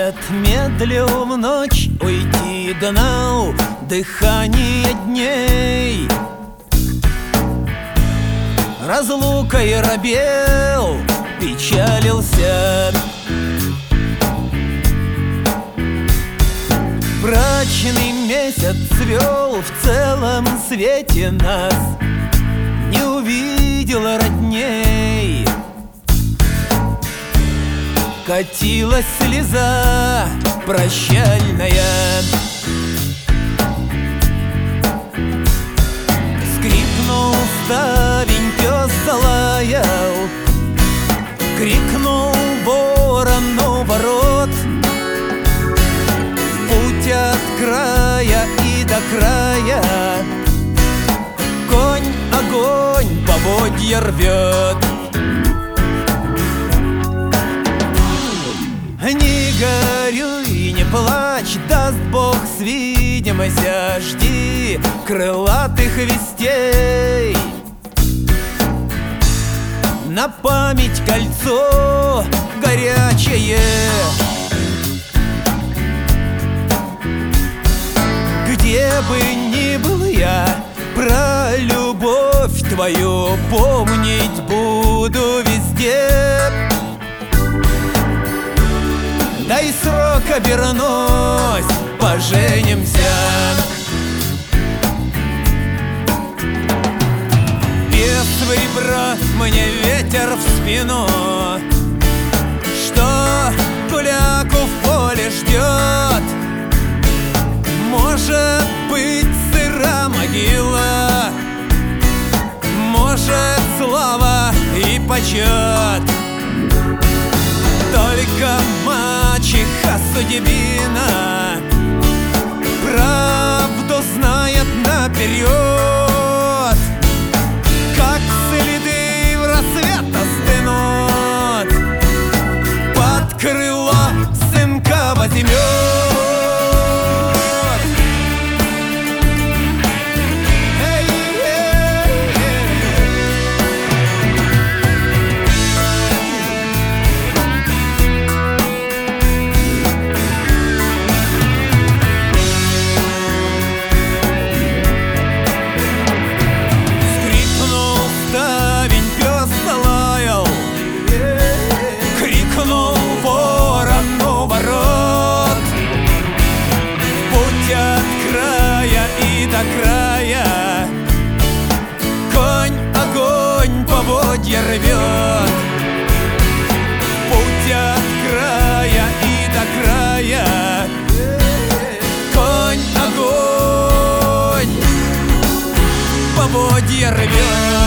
Свет медлил в ночь, уйти гнал дыхание дней. Разлукой робел, печалился. Брачный месяц свел в целом свете нас, не увидел родней. Катилась слеза прощальная, скрипнул ставень, пес залаял, крикнул ворон у ворот. В путь от края и до края конь огонь поводья рвет. Не горюй, не плачь, даст Бог свидимся, жди крылатых вестей. На память кольцо горячее, где бы ни был я, про любовь твою помнить буду везде. Дай срок, обернусь, поженимся. Без ребра мне ветер в спину, что гуляку в поле ждет. Может быть, сыра могила, может, слава и почет. Только мачеха судьбина правду знает наперед. Как следы в рассвет остынут, под крыло сынка возьмет. До края конь огонь поводья рвет. Путь от края и до края конь огонь поводья рвет.